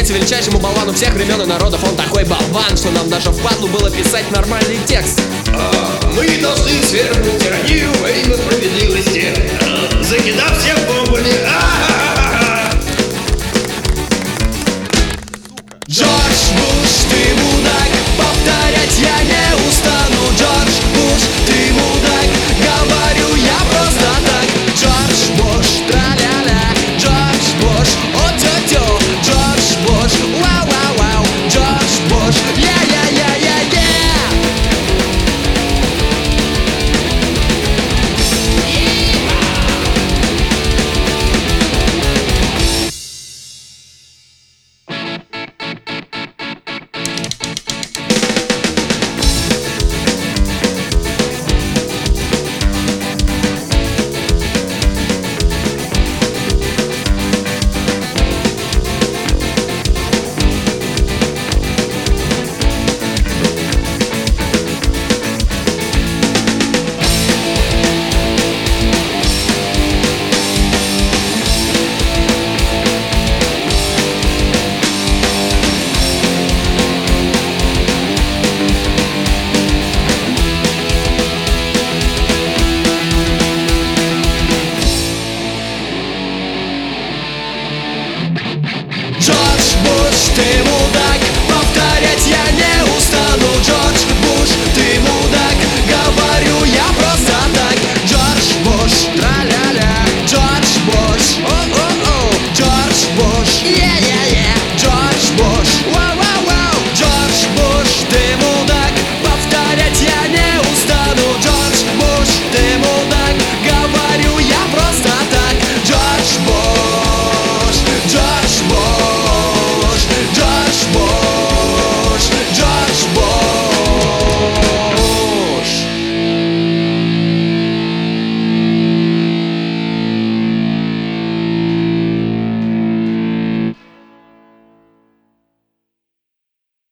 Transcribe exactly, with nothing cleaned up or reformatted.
является величайшим болваном всех времен и народов. Он такой болван, что нам даже впадлу было писать нормальный текст. а, Мы должны свергнуть тиранию во имя справедливости, а, закидав всех бомбами. А-ха-ха-ха. Джордж Буш, ты мудак, повторять я не устану. Джордж Буш, ты мудак, говорю я просто так. Джордж Буш, тра-ля-ля, Джордж Буш, о-тё-тё, Джордж Буш, вау-вау-вау, Джордж Буш, я-я-я-я-я. Джордж Буш, ты мудак,